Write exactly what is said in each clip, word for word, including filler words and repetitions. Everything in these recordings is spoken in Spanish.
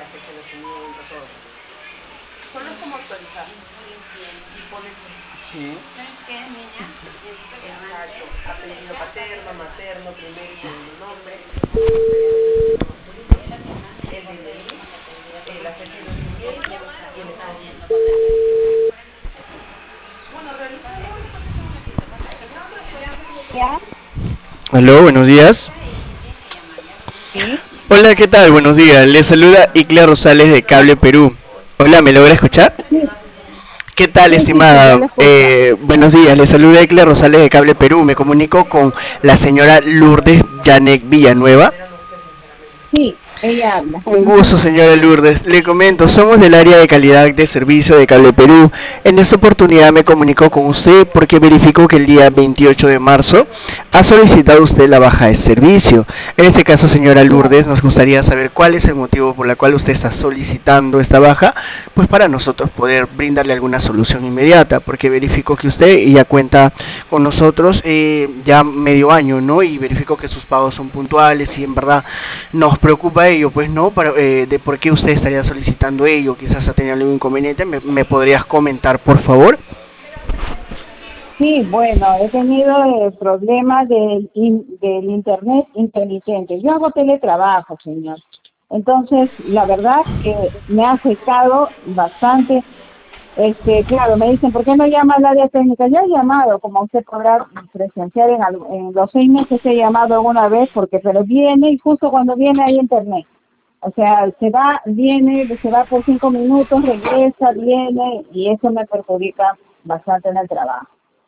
fecha de nacimiento, todo. Solo es como actualizar. Y pones, sí. ¿Sabes qué, niña? Exacto. Apellido paterno, materno, primer y segundo nombre. El D N I, eh, la fecha de nacimiento y el estado civil. Bueno, realizando una cotización aquí. ¿Ya? Aló, buenos días. Sí. Hola, ¿qué tal? Buenos días. Les saluda Iclia Rosales de Cable Perú. Hola, ¿me logra escuchar? Sí, ¿Qué tal, sí, sí, sí, yo estimada? lo escucho. Eh, buenos días, les saluda Iclia Rosales de Cable Perú. Me comunico con la señora Lourdes Janek Villanueva. Sí, ella habla. Un Ujú. gusto, señora Lourdes. Le comento, somos del área de calidad de servicio de Cable Perú. En esta oportunidad me comunico con usted porque verifico que el día veintiocho de marzo ha solicitado usted la baja de servicio. En este caso, señora Claro. Lourdes, nos gustaría saber cuál es el motivo por el cual usted está solicitando esta baja, pues para nosotros poder brindarle alguna solución inmediata, porque verifico que usted ya cuenta con nosotros eh, ya medio año, ¿no? Y verifico que sus pagos son puntuales y en verdad nos preocupa ello, pues no, para, eh, de por qué usted estaría solicitando ello, quizás ha tenido algún inconveniente, ¿me, me podrías comentar, por favor? Sí, bueno, he tenido el problema del, in- del internet inteligente. Yo hago teletrabajo, señor. Entonces, la verdad que me ha afectado bastante. Este, claro, me dicen, ¿por qué no llama al área técnica? Ya he llamado, como usted podrá presenciar en, al- en los seis meses he llamado una vez, porque pero viene y justo cuando viene hay internet. O sea, se va, viene, se va por cinco minutos, regresa, viene y eso me perjudica bastante en el trabajo.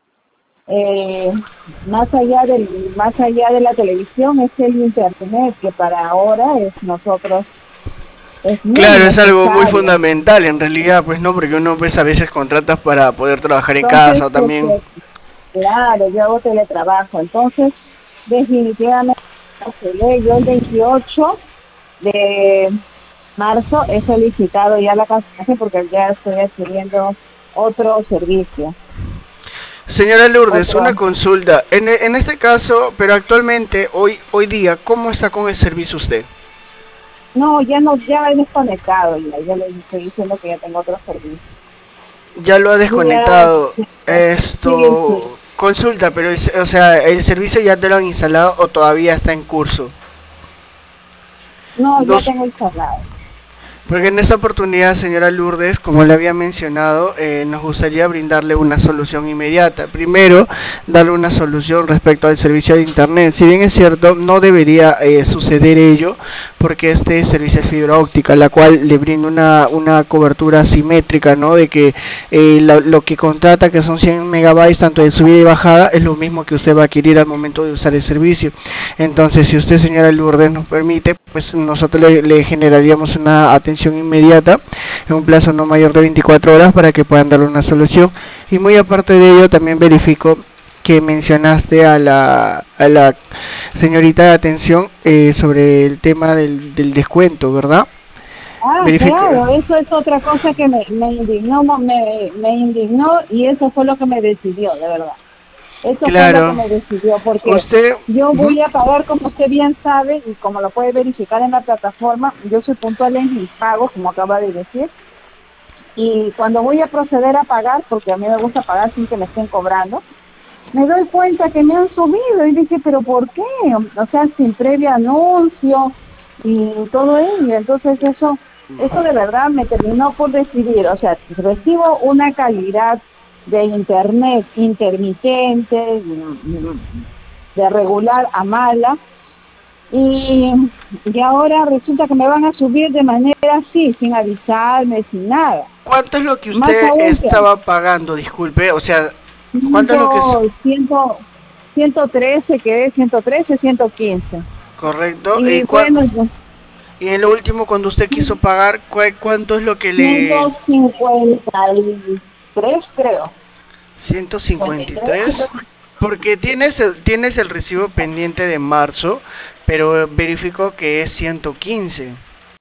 Eh, más allá del, más allá de la televisión es el internet que para ahora es nosotros es muy Claro, es algo muy necesario. fundamental en realidad, pues no, porque uno pues a veces contrata para poder trabajar en Entonces, casa también. este, claro, yo hago teletrabajo, entonces definitivamente cancelé. Yo el veintiocho de marzo he solicitado ya la cancelación porque ya estoy adquiriendo otro servicio, Señora Lourdes, una otro. consulta. En, e- en este caso, pero actualmente, hoy, hoy día, ¿cómo está con el servicio usted? No, ya no, ya he desconectado, ya, ya le estoy diciendo que ya tengo otro servicio. Ya lo ha Yo ya, desconectado. sí, sí, Esto, consulta, pero el se- o sea, ¿el servicio ya te lo han instalado o todavía está en curso? no, ya Dos, tengo instalado. Porque en esta oportunidad, señora Lourdes, como le había mencionado, eh, nos gustaría brindarle una solución inmediata. Primero, darle una solución respecto al servicio de Internet. Si bien es cierto, no debería eh, suceder ello, porque este servicio es fibra óptica, la cual le brinda una, una cobertura simétrica, ¿no? De que eh, lo, lo que contrata, que son cien megabytes, tanto de subida y bajada, es lo mismo que usted va a adquirir al momento de usar el servicio. Entonces, si usted, señora Lourdes, nos permite, pues nosotros le, le generaríamos una atención inmediata en un plazo no mayor de veinticuatro horas para que puedan darle una solución. Y muy aparte de ello, también verifico que mencionaste a la, a la señorita de atención eh, sobre el tema del, del descuento, ¿verdad? Ah, Verifica. claro, eso es otra cosa que me, me indignó, mo- me, me indignó y eso fue lo que me decidió, de verdad. Eso fue lo que Claro. me decidió, porque Usted. yo Ujú. voy a pagar, como usted bien sabe, y como lo puede verificar en la plataforma, yo soy puntual en mis pagos, como acaba de decir, y cuando voy a proceder a pagar, porque a mí me gusta pagar sin que me estén cobrando, me doy cuenta que me han subido y dije, pero ¿por qué? O sea, sin previo anuncio y todo ello. Entonces eso, eso de verdad me terminó por decidir. O sea, recibo una calidad de internet intermitente, de regular a mala, y, y ahora resulta que me van a subir de manera así, sin avisarme, sin nada. ¿Cuánto es lo que Más usted aún que estaba pagando? Disculpe, o sea, ¿cuánto es lo que es ciento, ciento, ciento trece, que es ciento trece, ciento quince. correcto? ¿Y, Y cua- bueno, yo- y en lo último, cuando usted quiso pagar, ¿cuál- ¿cuánto es lo que le... ciento cincuenta y tres creo. cincuenta y tres, ciento cincuenta y tres? Porque tienes el, tienes el recibo pendiente de marzo, pero verifico que es ciento quince.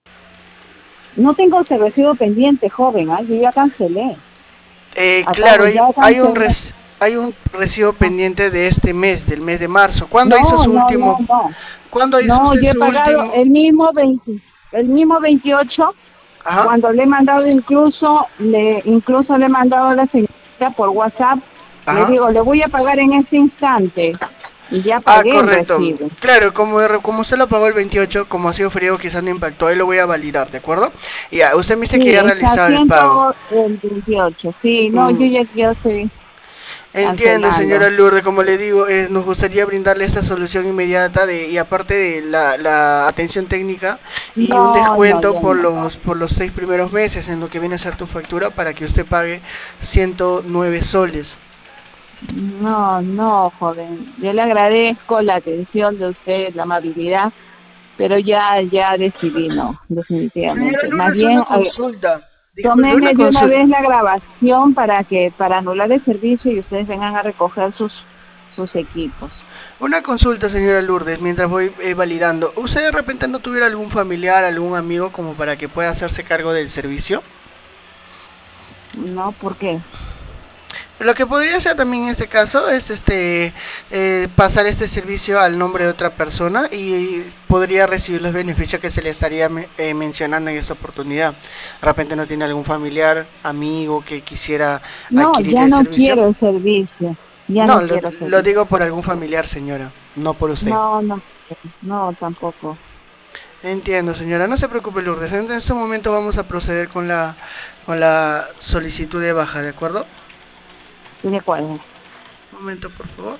no tengo ese recibo pendiente, joven, ¿ah? Yo ya cancelé. Eh, claro, Acabo, hay, ya hay, un cancelé. res- hay un recibo Ah, pendiente de este mes, del mes de marzo. ¿Cuándo hizo no, su no, no, último? no. ¿Cuándo hizo No, usted yo he su pagado último? el mismo veinte, el mismo veintiocho. Ajá. Cuando le he mandado incluso, le incluso le he mandado a la señorita por WhatsApp, le Ajá. digo, le voy a pagar en este instante. Y ya Ah, pagué el correcto. recibo. Claro, como, de- como usted lo pagó el veintiocho, como ha sido frío, quizás no impactó, ahí lo voy a validar, ¿de acuerdo? Ya, usted me dice que Sí, ya ha está realizado el pago. ciento veintiocho. Sí, no, yo Mm, ya, ya estoy entiendo, señora cancelando. Lourdes, como le digo, eh, nos gustaría brindarle esta solución inmediata de, y aparte de la, la atención técnica y un No, no, descuento ya por no. los, por los seis primeros meses en lo que viene a ser tu factura para que usted pague ciento nueve soles. No, no, joven. Yo le agradezco la atención de usted, la amabilidad, pero ya, ya decidí no, Señora definitivamente. Más Lourdes, bien, una a ver, consulta. Disculpe, una tómeme de una consulta. vez la grabación para que, para anular el servicio y ustedes vengan a recoger sus, sus equipos. Una consulta, señora Lourdes, mientras voy eh, validando. ¿Usted de repente no tuviera algún familiar, algún amigo como para que pueda hacerse cargo del servicio? No, ¿por qué? Lo que podría hacer también en este caso es este eh, pasar este servicio al nombre de otra persona y podría recibir los beneficios que se le estaría me- eh, mencionando en esta oportunidad. De repente no tiene algún familiar, amigo que quisiera No, adquirir ya el no servicio. quiero el servicio. Ya No, no lo, quiero lo servicio. digo por algún familiar, señora, no por usted. No, no, no, tampoco. Entiendo, señora. No se preocupe, Lourdes. En este momento vamos a proceder con la, con la solicitud de baja, ¿de acuerdo? Estoy de acuerdo. Un momento, por favor.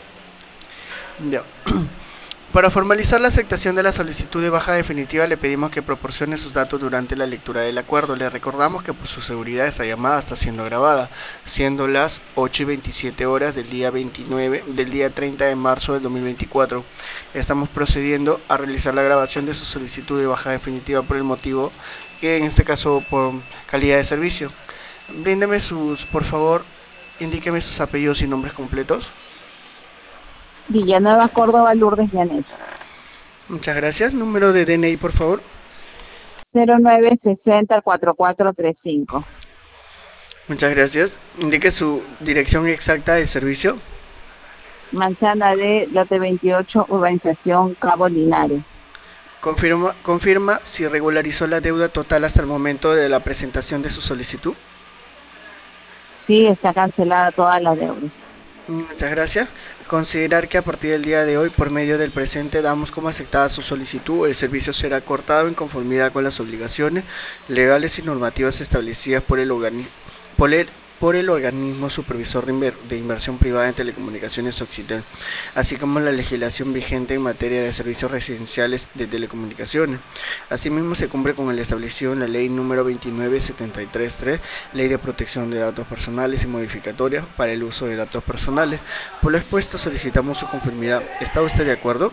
Ya. Para formalizar la aceptación de la solicitud de baja definitiva, le pedimos que proporcione sus datos durante la lectura del acuerdo. Le recordamos que por su seguridad esta llamada está siendo grabada, siendo las ocho y veintisiete horas del día veintinueve, del día treinta de marzo del dos mil veinticuatro. Estamos procediendo a realizar la grabación de su solicitud de baja definitiva por el motivo que en este caso por calidad de servicio. Bríndeme sus, por favor, indíqueme sus apellidos y nombres completos. Villanueva, Córdoba, Lourdes Llanet. Muchas gracias. Número de D N I, por favor. cero nueve sesenta cuatro cuatro tres cinco. Muchas gracias. Indique su dirección exacta de servicio. Manzana de Lote veintiocho, Urbanización Cabo Linares. Confirma, confirma si regularizó la deuda total hasta el momento de la presentación de su solicitud. Sí, está cancelada toda la deuda. Muchas gracias. Considerar que a partir del día de hoy, por medio del presente, damos como aceptada su solicitud. El servicio será cortado en conformidad con las obligaciones legales y normativas establecidas por el organismo. Por el, por el organismo supervisor de, inver, de inversión privada en telecomunicaciones Occitel, así como la legislación vigente en materia de servicios residenciales de telecomunicaciones. Asimismo, se cumple con el establecido en la ley número veintinueve mil setecientos treinta y tres, Ley de Protección de Datos Personales y Modificatorias para el uso de datos personales. Por lo expuesto, solicitamos su conformidad. ¿Está usted de acuerdo?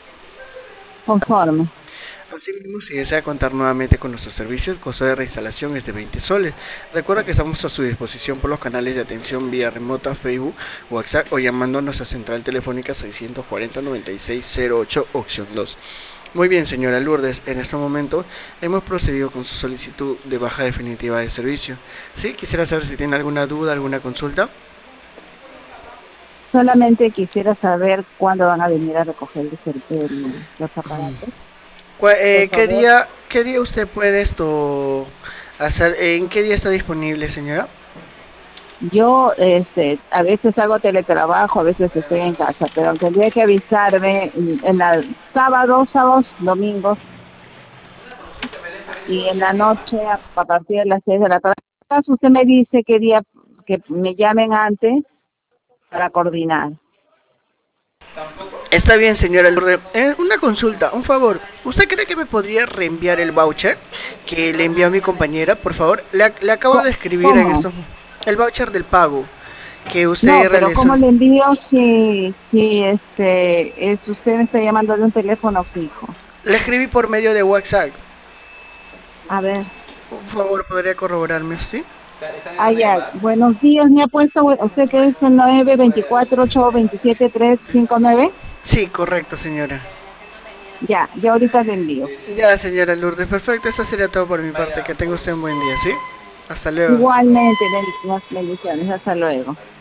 Conforme. Asimismo, si desea contar nuevamente con nuestros servicios, el costo de reinstalación es de veinte soles. Recuerda que estamos a su disposición por los canales de atención vía remota, Facebook, WhatsApp o llamando a nuestra central telefónica seiscientos cuarenta, noventa y seis cero ocho, opción dos. Muy bien, señora Lourdes, en este momento hemos procedido con su solicitud de baja definitiva de servicio. ¿Sí? Quisiera saber si tiene alguna duda, alguna consulta. Solamente quisiera saber cuándo van a venir a recoger el, el, los aparatos. Por Eh, ¿qué favor. día, qué día usted puede esto hacer? ¿En qué día está disponible, señora? Yo, este, a veces hago teletrabajo, a veces estoy en casa, pero tendría que avisarme en la sábados, sábados, domingos y en la noche a, a partir de las seis de la tarde. Usted me dice qué día que me llamen antes para coordinar. Está bien, señora Lourdes. Eh, una consulta, un favor. ¿Usted cree que me podría reenviar el voucher que le envió a mi compañera? Por favor, le, le acabo de escribir en ¿Cómo? esto el voucher del pago que No, usted pero realizó. ¿cómo le envío si, si este, es usted me está llamando de un teléfono fijo? Le escribí por medio de WhatsApp. A ver. Por favor, ¿podría corroborarme, sí? Ah, ya. Buenos días, me ha puesto, usted que es el nueve veinticuatro ocho veintisiete tres cinco nueve. Sí, correcto, señora. Ya, ya ahorita le envío. Ya, señora Lourdes, perfecto. Eso sería todo por mi parte. Que tenga usted un buen día, ¿sí? Hasta luego. Igualmente, bendiciones, bendiciones. Hasta luego.